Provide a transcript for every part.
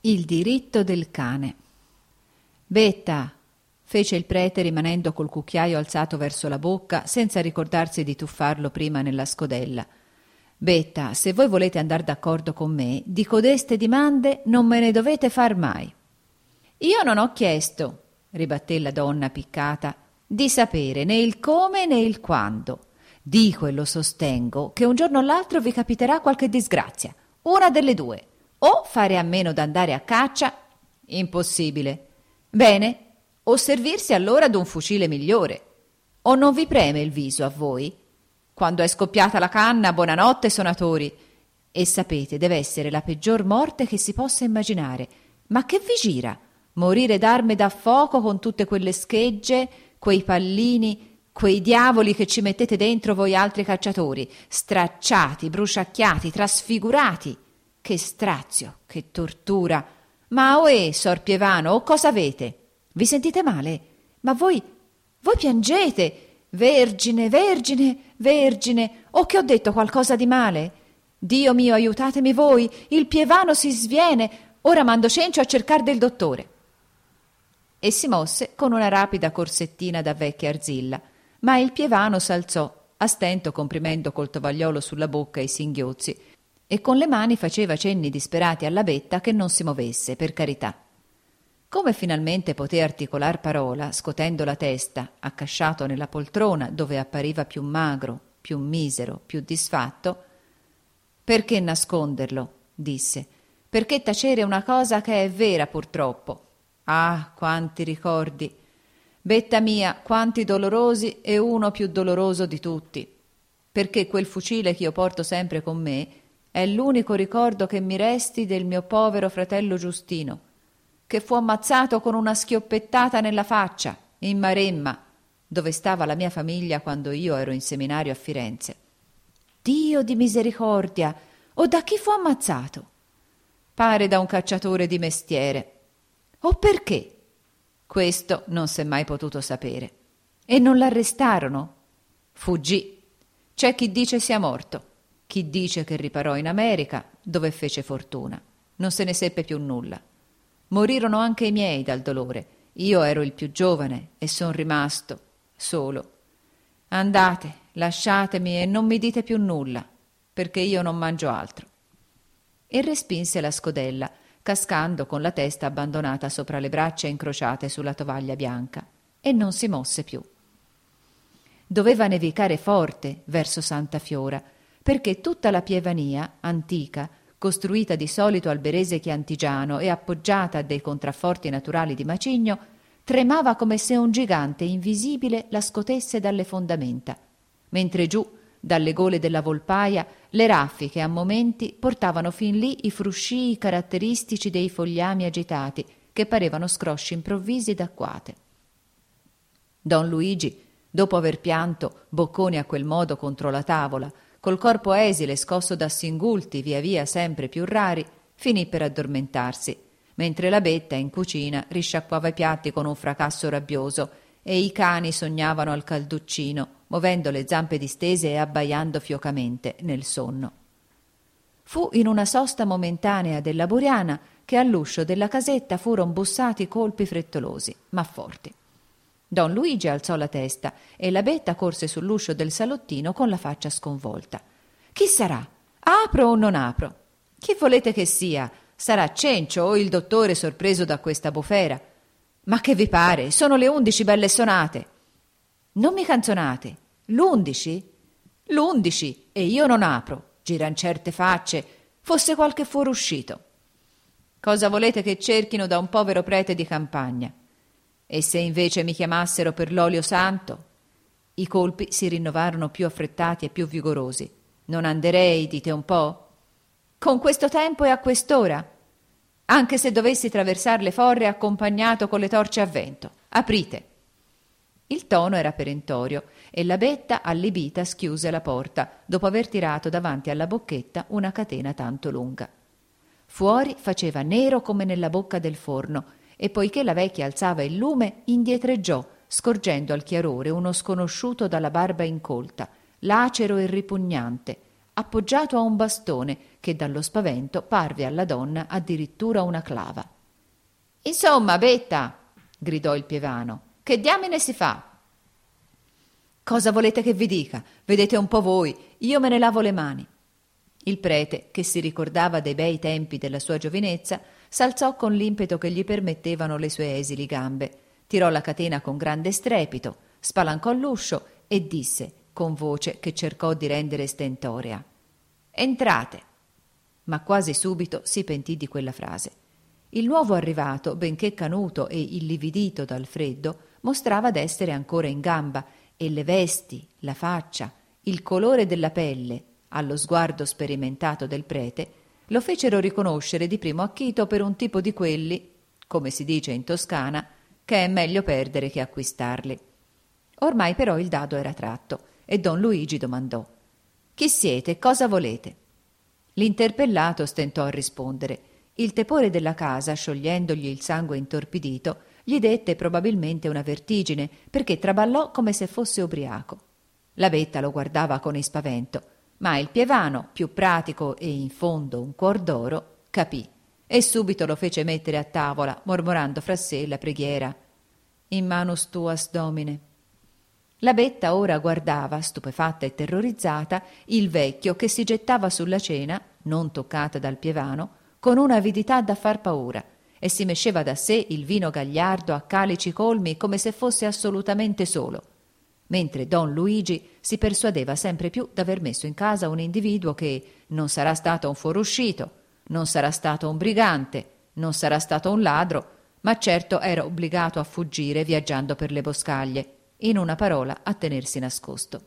Il diritto del cane. Betta, fece il prete rimanendo col cucchiaio alzato verso la bocca senza ricordarsi di tuffarlo prima nella scodella. Betta, se voi volete andar d'accordo con me, di codeste dimande non me ne dovete far mai. Io non ho chiesto, ribatté la donna piccata, di sapere né il come né il quando. Dico e lo sostengo che un giorno o l'altro vi capiterà qualche disgrazia, una delle due. O fare a meno d'andare a caccia, impossibile. Bene, o servirsi allora d'un fucile migliore. O non vi preme il viso a voi? Quando è scoppiata la canna, buonanotte sonatori. E sapete, deve essere la peggior morte che si possa immaginare. Ma che vi gira? Morire d'arme da fuoco con tutte quelle schegge, quei pallini, quei diavoli che ci mettete dentro voi altri cacciatori, stracciati, bruciacchiati, trasfigurati. Che strazio, che tortura! Ma ohè, sor Pievano, o cosa avete? Vi sentite male? Ma voi piangete! Vergine, vergine, vergine! O che ho detto qualcosa di male? Dio mio, aiutatemi voi! Il Pievano si sviene! Ora mando Cencio a cercar del dottore. E si mosse con una rapida corsettina da vecchia arzilla, ma il Pievano s'alzò, a stento comprimendo col tovagliolo sulla bocca i singhiozzi, e con le mani faceva cenni disperati alla Betta che non si movesse, per carità. Come finalmente poté articolar parola, scotendo la testa, accasciato nella poltrona dove appariva più magro, più misero, più disfatto, «Perché nasconderlo?» disse. «Perché tacere una cosa che è vera purtroppo? Ah, quanti ricordi! Betta mia, quanti dolorosi e uno più doloroso di tutti! Perché quel fucile che io porto sempre con me è l'unico ricordo che mi resti del mio povero fratello Giustino, che fu ammazzato con una schioppettata nella faccia, in Maremma, dove stava la mia famiglia quando io ero in seminario a Firenze. Dio di misericordia! O da chi fu ammazzato? Pare da un cacciatore di mestiere. O perché? Questo non s'è mai potuto sapere. E non l'arrestarono? Fuggì. C'è chi dice sia morto. Chi dice che riparò in America, dove fece fortuna. Non se ne seppe più nulla. Morirono anche i miei dal dolore. Io ero il più giovane e son rimasto solo. Andate, lasciatemi e non mi dite più nulla, perché io non mangio altro. E respinse la scodella, cascando con la testa abbandonata sopra le braccia incrociate sulla tovaglia bianca, e non si mosse più. Doveva nevicare forte verso Santa Fiora, perché tutta la Pievania, antica, costruita di solito al Berese Chiantigiano e appoggiata a dei contrafforti naturali di macigno, tremava come se un gigante invisibile la scotesse dalle fondamenta, mentre giù, dalle gole della Volpaia, le raffiche a momenti portavano fin lì i fruscii caratteristici dei fogliami agitati, che parevano scrosci improvvisi d'acquate. Don Luigi, dopo aver pianto, bocconi a quel modo contro la tavola, col corpo esile scosso da singulti via via sempre più rari, finì per addormentarsi, mentre la Betta in cucina risciacquava i piatti con un fracasso rabbioso e i cani sognavano al calduccino, muovendo le zampe distese e abbaiando fiocamente nel sonno. Fu in una sosta momentanea della Buriana che all'uscio della casetta furono bussati colpi frettolosi, ma forti. Don Luigi alzò la testa e la Betta corse sull'uscio del salottino con la faccia sconvolta. «Chi sarà? Apro o non apro? Chi volete che sia? Sarà Cencio o il dottore sorpreso da questa bufera? Ma che vi pare? Sono le 11 belle sonate!» «Non mi canzonate! l'11? L'11 e io non apro! Giran certe facce! Fosse qualche fuoruscito! Cosa volete che cerchino da un povero prete di campagna? E se invece mi chiamassero per l'olio santo?» I colpi si rinnovarono più affrettati e più vigorosi. «Non anderei, dite un po'? Con questo tempo e a quest'ora? Anche se dovessi traversar le forre accompagnato con le torce a vento. Aprite!» Il tono era perentorio e la Betta, allibita, schiuse la porta, dopo aver tirato davanti alla bocchetta una catena tanto lunga. Fuori faceva nero come nella bocca del forno, e poiché la vecchia alzava il lume, indietreggiò, scorgendo al chiarore uno sconosciuto dalla barba incolta, lacero e ripugnante, appoggiato a un bastone che dallo spavento parve alla donna addirittura una clava. «Insomma, Betta!» gridò il Pievano. «Che diamine si fa?» «Cosa volete che vi dica? Vedete un po' voi, io me ne lavo le mani». Il prete, che si ricordava dei bei tempi della sua giovinezza, s'alzò con l'impeto che gli permettevano le sue esili gambe, tirò la catena con grande strepito, spalancò l'uscio e disse, con voce che cercò di rendere stentorea: «Entrate!» Ma quasi subito si pentì di quella frase. Il nuovo arrivato, benché canuto e illividito dal freddo, mostrava d'essere ancora in gamba, e le vesti, la faccia, il colore della pelle, allo sguardo sperimentato del prete, lo fecero riconoscere di primo acchito per un tipo di quelli, come si dice in Toscana, che è meglio perdere che acquistarli. Ormai però il dado era tratto e don Luigi domandò: «Chi siete e cosa volete?» L'interpellato stentò a rispondere. Il tepore della casa, sciogliendogli il sangue intorpidito, gli dette probabilmente una vertigine, perché traballò come se fosse ubriaco. La Betta lo guardava con ispavento, ma il Pievano, più pratico e in fondo un cuor d'oro, capì e subito lo fece mettere a tavola, mormorando fra sé la preghiera: «In manus tuas, Domine». La Betta ora guardava, stupefatta e terrorizzata, il vecchio che si gettava sulla cena, non toccata dal Pievano, con un'avidità da far paura, e si mesceva da sé il vino gagliardo a calici colmi come se fosse assolutamente solo, mentre don Luigi si persuadeva sempre più d'aver messo in casa un individuo che non sarà stato un fuoruscito, non sarà stato un brigante, non sarà stato un ladro, ma certo era obbligato a fuggire viaggiando per le boscaglie, in una parola a tenersi nascosto.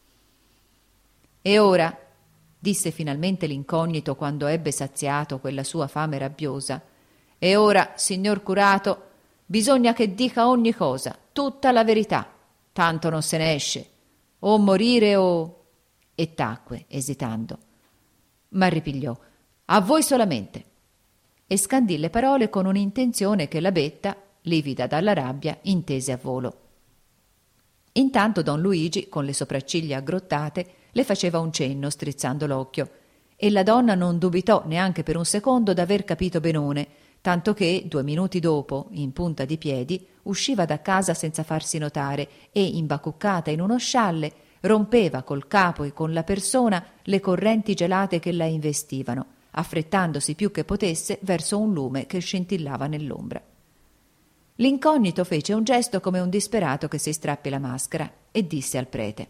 «E ora», disse finalmente l'incognito quando ebbe saziato quella sua fame rabbiosa, «e ora, signor curato, bisogna che dica ogni cosa, tutta la verità, tanto non se ne esce, o morire o...» e tacque, esitando. Ma ripigliò: «A voi solamente», e scandì le parole con un'intenzione che la Betta, livida dalla rabbia, intese a volo. Intanto don Luigi, con le sopracciglia aggrottate, le faceva un cenno strizzando l'occhio, e la donna non dubitò neanche per un secondo d'aver capito benone, tanto che 2 minuti dopo, in punta di piedi, usciva da casa senza farsi notare e, imbacuccata in uno scialle, rompeva col capo e con la persona le correnti gelate che la investivano, affrettandosi più che potesse verso un lume che scintillava nell'ombra. L'incognito fece un gesto come un disperato che si strappi la maschera e disse al prete: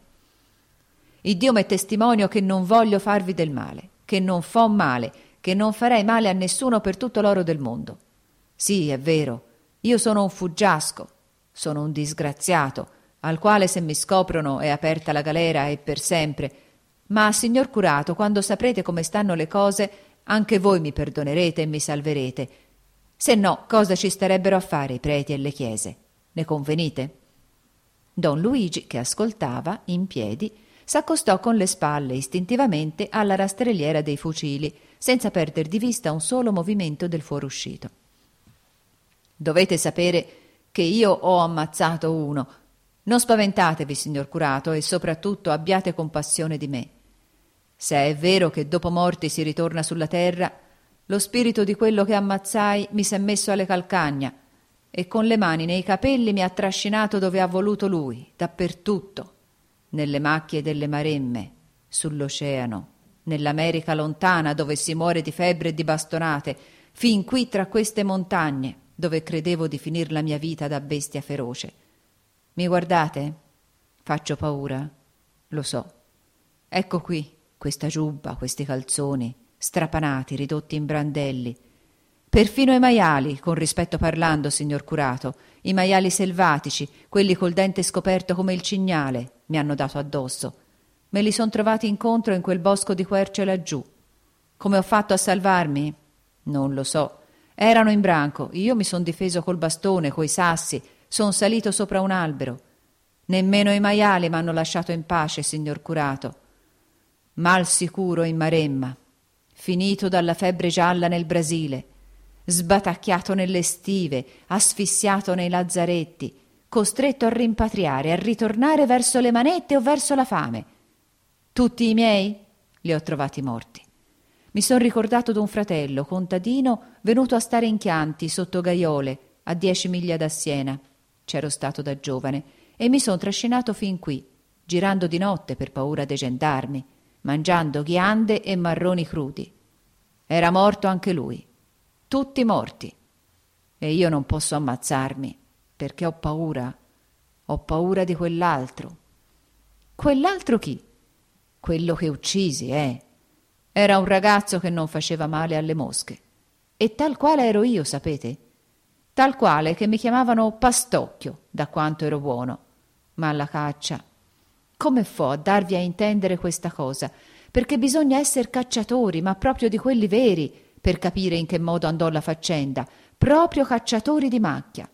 «Iddio m'è testimonio che non voglio farvi del male, che non fo male, che non farei male a nessuno per tutto l'oro del mondo. Sì, è vero, io sono un fuggiasco, sono un disgraziato, al quale se mi scoprono è aperta la galera e per sempre, ma, signor curato, quando saprete come stanno le cose, anche voi mi perdonerete e mi salverete. Se no, cosa ci starebbero a fare i preti e le chiese? Ne convenite?» Don Luigi, che ascoltava, in piedi, s'accostò con le spalle istintivamente alla rastrelliera dei fucili, senza perder di vista un solo movimento del fuoruscito. «Dovete sapere che io ho ammazzato uno. Non spaventatevi, signor curato, e soprattutto abbiate compassione di me. Se è vero che dopo morti si ritorna sulla terra, lo spirito di quello che ammazzai mi s'è messo alle calcagna e con le mani nei capelli mi ha trascinato dove ha voluto lui, dappertutto, nelle macchie delle maremme, sull'oceano, nell'America lontana dove si muore di febbre e di bastonate, fin qui tra queste montagne dove credevo di finir la mia vita da bestia feroce. Mi guardate? Faccio paura? Lo so. Ecco qui questa giubba, questi calzoni, strapanati, ridotti in brandelli. Perfino i maiali, con rispetto parlando, signor curato, i maiali selvatici, quelli col dente scoperto come il cignale, mi hanno dato addosso. Me li son trovati incontro in quel bosco di querce laggiù. Come ho fatto a salvarmi? Non lo so. Erano in branco, io mi son difeso col bastone, coi sassi, son salito sopra un albero. Nemmeno i maiali m'hanno lasciato in pace, signor curato. Mal sicuro in Maremma, finito dalla febbre gialla nel Brasile, sbatacchiato nelle stive, asfissiato nei lazzaretti, costretto a rimpatriare, a ritornare verso le manette o verso la fame. Tutti i miei? li ho trovati morti. Mi son ricordato d'un fratello, contadino, venuto a stare in Chianti, sotto Gaiole, a 10 miglia da Siena. C'ero stato da giovane e mi son trascinato fin qui, girando di notte per paura dei gendarmi, mangiando ghiande e marroni crudi. Era morto anche lui. Tutti morti. E io non posso ammazzarmi, perché ho paura. Ho paura di quell'altro. Quell'altro chi? Quello che uccisi, Era un ragazzo che non faceva male alle mosche. E tal quale ero io, sapete? Tal quale che mi chiamavano Pastocchio, da quanto ero buono. Ma alla caccia. Come fo a darvi a intendere questa cosa? Perché bisogna essere cacciatori, ma proprio di quelli veri, per capire in che modo andò la faccenda. Proprio cacciatori di macchia.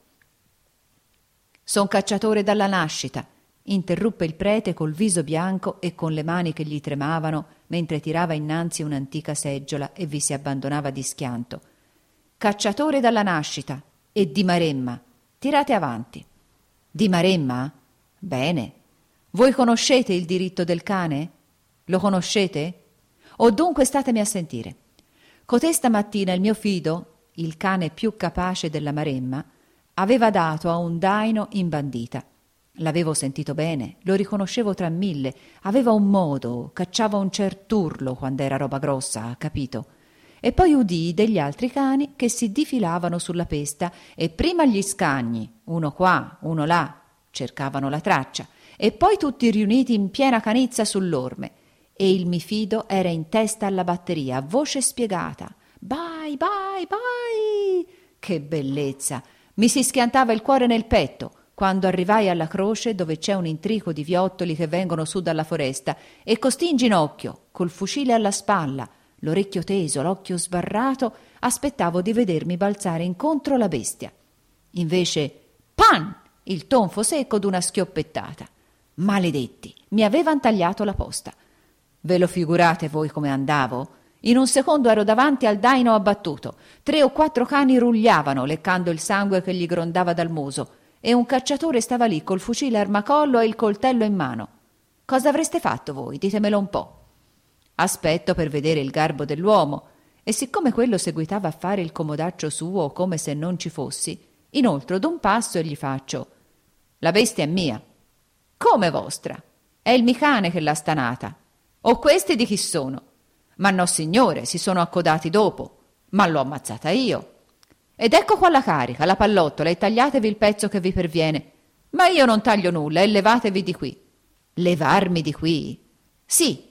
Son cacciatore dalla nascita, interruppe il prete col viso bianco e con le mani che gli tremavano mentre tirava innanzi un'antica seggiola e vi si abbandonava di schianto. Cacciatore dalla nascita e di Maremma. Tirate avanti. Di Maremma? Bene. Voi conoscete il diritto del cane? Lo conoscete? O dunque statemi a sentire. Cotesta mattina il mio fido, il cane più capace della Maremma, aveva dato a un daino in bandita. L'avevo sentito bene, lo riconoscevo tra mille, aveva un modo, cacciava un certurlo quando era roba grossa, capito? E poi udii degli altri cani che si difilavano sulla pesta e prima gli scagni, uno qua, uno là, cercavano la traccia, e poi tutti riuniti in piena canizza sull'orme. E il mi fido era in testa alla batteria, a voce spiegata. Bai, bai, bai! Che bellezza! Mi si schiantava il cuore nel petto quando arrivai alla croce dove c'è un intrico di viottoli che vengono su dalla foresta e costì in ginocchio, col fucile alla spalla, l'orecchio teso, l'occhio sbarrato, aspettavo di vedermi balzare incontro la bestia. Invece, pan! Il tonfo secco d'una schioppettata. Maledetti, mi avevan tagliato la posta. Ve lo figurate voi come andavo? In un secondo ero davanti al daino abbattuto. 3 o 4 cani rugliavano, leccando il sangue che gli grondava dal muso, e un cacciatore stava lì col fucile armacollo e il coltello in mano. Cosa avreste fatto voi? Ditemelo un po'. Aspetto per vedere il garbo dell'uomo, e siccome quello seguitava a fare il comodaccio suo come se non ci fossi, inoltre d'un passo e gli faccio: la bestia è mia. Come vostra? È il mi cane che l'ha stanata. O questi di chi sono? Ma no, signore, si sono accodati dopo. Ma l'ho ammazzata io. Ed ecco qua la carica, la pallottola, e tagliatevi il pezzo che vi perviene. Ma io non taglio nulla, e levatevi di qui. Levarmi di qui? Sì,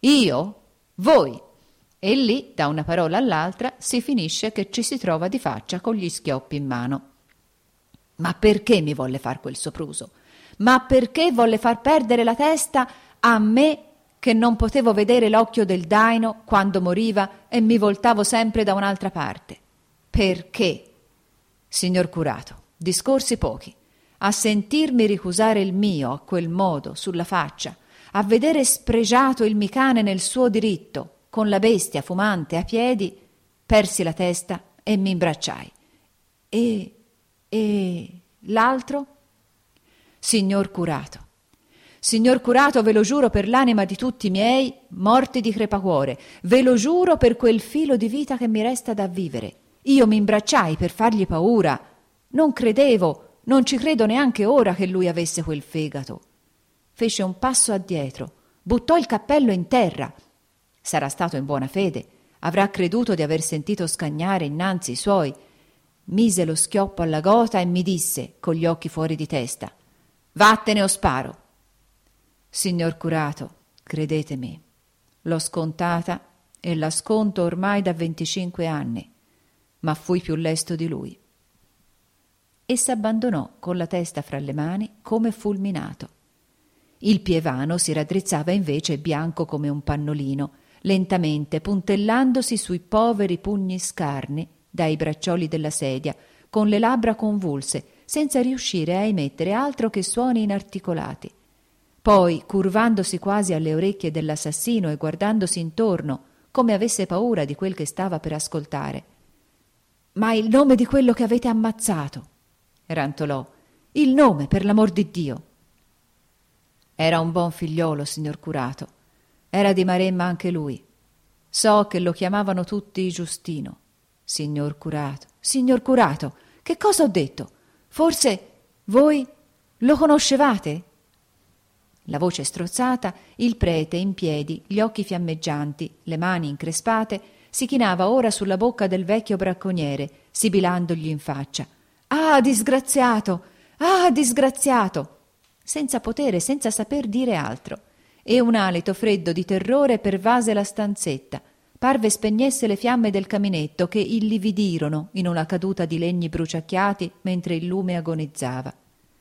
io? Voi. E lì, da una parola all'altra, si finisce che ci si trova di faccia con gli schioppi in mano. Ma perché mi volle far quel sopruso? Ma perché volle far perdere la testa a me che non potevo vedere l'occhio del daino quando moriva e mi voltavo sempre da un'altra parte? Perché? Signor curato, discorsi pochi. A sentirmi ricusare il mio a quel modo sulla faccia, a vedere spregiato il mi cane nel suo diritto, con la bestia fumante a piedi, persi la testa e mi imbracciai. E l'altro? Signor curato, ve lo giuro per l'anima di tutti i miei morti di crepacuore, ve lo giuro per quel filo di vita che mi resta da vivere. Io mi imbracciai per fargli paura. Non credevo, non ci credo neanche ora che lui avesse quel fegato. Fece un passo addietro, buttò il cappello in terra. Sarà stato in buona fede, avrà creduto di aver sentito scagnare innanzi i suoi. Mise lo schioppo alla gota e mi disse, con gli occhi fuori di testa: vattene o sparo. Signor curato, credetemi, l'ho scontata e la sconto ormai da 25 anni, ma fui più lesto di lui. E s'abbandonò con la testa fra le mani come fulminato. Il pievano si raddrizzava invece bianco come un pannolino, lentamente puntellandosi sui poveri pugni scarni dai braccioli della sedia, con le labbra convulse, senza riuscire a emettere altro che suoni inarticolati. Poi, curvandosi quasi alle orecchie dell'assassino e guardandosi intorno, come avesse paura di quel che stava per ascoltare: «Ma il nome di quello che avete ammazzato!» rantolò. «Il nome, per l'amor di Dio!» «Era un buon figliolo, signor curato. Era di Maremma anche lui. So che lo chiamavano tutti Giustino. Signor curato, che cosa ho detto? Forse voi lo conoscevate? La voce strozzata, il prete in piedi, gli occhi fiammeggianti, le mani increspate, si chinava ora sulla bocca del vecchio bracconiere, sibilandogli in faccia. Ah, disgraziato! Ah, disgraziato! Senza potere, senza saper dire altro. E un alito freddo di terrore pervase la stanzetta. Parve spegnesse le fiamme del caminetto che illividirono in una caduta di legni bruciacchiati mentre il lume agonizzava.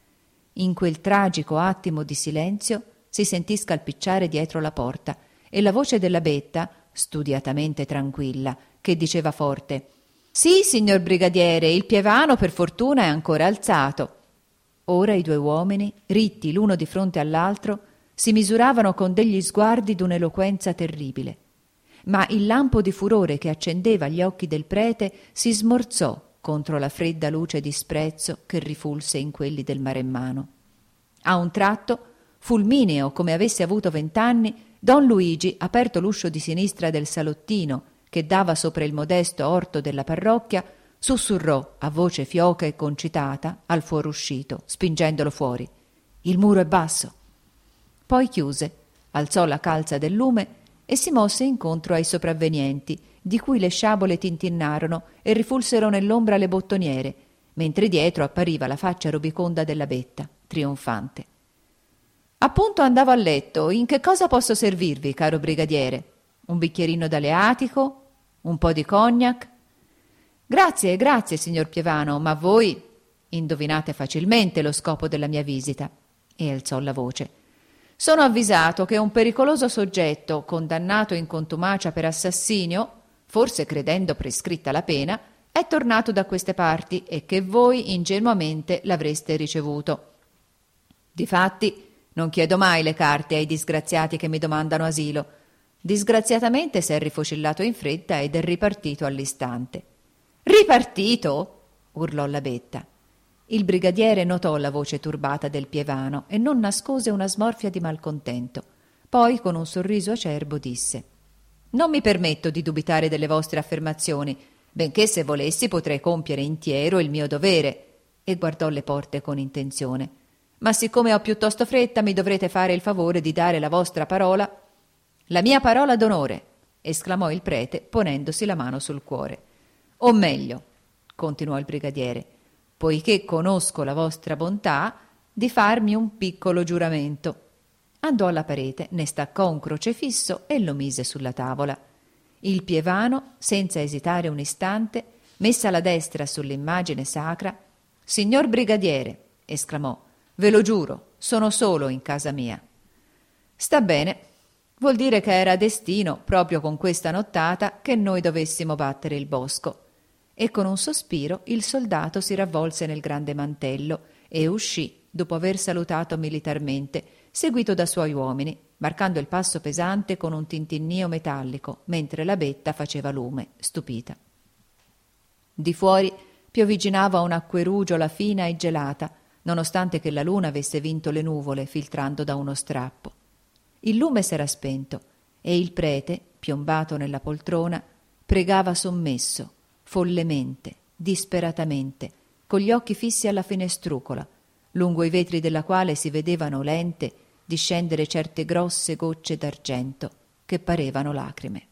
In quel tragico attimo di silenzio si sentì scalpicciare dietro la porta e la voce della Betta, studiatamente tranquilla, che diceva forte: «Sì, signor brigadiere, il pievano per fortuna è ancora alzato». Ora i due uomini, ritti l'uno di fronte all'altro, si misuravano con degli sguardi d'un'eloquenza terribile. Ma il lampo di furore che accendeva gli occhi del prete si smorzò contro la fredda luce di sprezzo che rifulse in quelli del maremmano. A un tratto, fulmineo come avesse avuto 20 anni, don Luigi, aperto l'uscio di sinistra del salottino che dava sopra il modesto orto della parrocchia, sussurrò a voce fioca e concitata al fuoruscito, spingendolo fuori: «Il muro è basso». Poi chiuse, alzò la calza del lume e si mosse incontro ai sopravvenienti, di cui le sciabole tintinnarono e rifulsero nell'ombra le bottoniere, mentre dietro appariva la faccia rubiconda della Betta, trionfante. «Appunto andavo a letto. In che cosa posso servirvi, caro brigadiere? Un bicchierino d'aleatico? Un po' di cognac?» Grazie, grazie, signor Pievano, ma voi indovinate facilmente lo scopo della mia visita. E alzò la voce. Sono avvisato che un pericoloso soggetto, condannato in contumacia per assassinio, forse credendo prescritta la pena, è tornato da queste parti e che voi ingenuamente l'avreste ricevuto. Difatti, non chiedo mai le carte ai disgraziati che mi domandano asilo. Disgraziatamente s'è rifocillato in fretta ed è ripartito all'istante. «Ripartito?» urlò la Betta. Il brigadiere notò la voce turbata del Pievano e non nascose una smorfia di malcontento. Poi, con un sorriso acerbo, disse: «Non mi permetto di dubitare delle vostre affermazioni, benché se volessi potrei compiere intiero il mio dovere», e guardò le porte con intenzione. «Ma siccome ho piuttosto fretta, mi dovrete fare il favore di dare la vostra parola». «La mia parola d'onore», esclamò il prete, ponendosi la mano sul cuore. «O meglio», continuò il brigadiere, «poiché conosco la vostra bontà, di farmi un piccolo giuramento». Andò alla parete, ne staccò un crocefisso e lo mise sulla tavola. Il Pievano, senza esitare un istante, messa la destra sull'immagine sacra: «Signor brigadiere», esclamò, «ve lo giuro, sono solo in casa mia». «Sta bene. Vuol dire che era destino, proprio con questa nottata, che noi dovessimo battere il bosco». E con un sospiro il soldato si ravvolse nel grande mantello e uscì, dopo aver salutato militarmente, seguito da suoi uomini, marcando il passo pesante con un tintinnio metallico, mentre la Betta faceva lume, stupita. Di fuori pioviginava un'acqueruggiola fina e gelata, nonostante che la luna avesse vinto le nuvole filtrando da uno strappo. Il lume s'era spento e il prete, piombato nella poltrona, pregava sommesso, follemente, disperatamente, con gli occhi fissi alla finestrucola, lungo i vetri della quale si vedevano lente discendere certe grosse gocce d'argento che parevano lacrime.